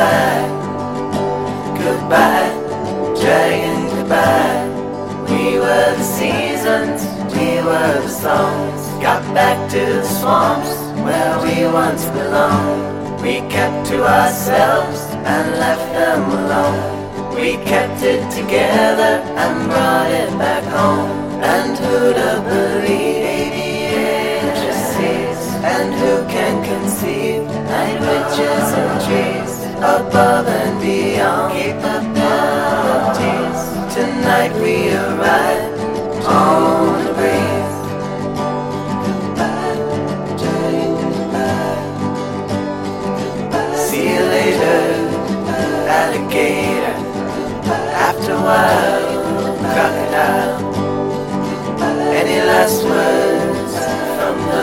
goodbye, goodbye, dragon, goodbye. We were the seasons, we were the songs. Got back to the swamps where we once belonged. We kept to ourselves and left them alone. We kept it together and brought it back home. And who'd have believed aviators seas? And who can conceive night witches and trees above and beyond capabilities? Tonight we arrive on the breeze. Goodbye, Jane, goodbye. See you later, alligator. After a while, crocodile. Any last words?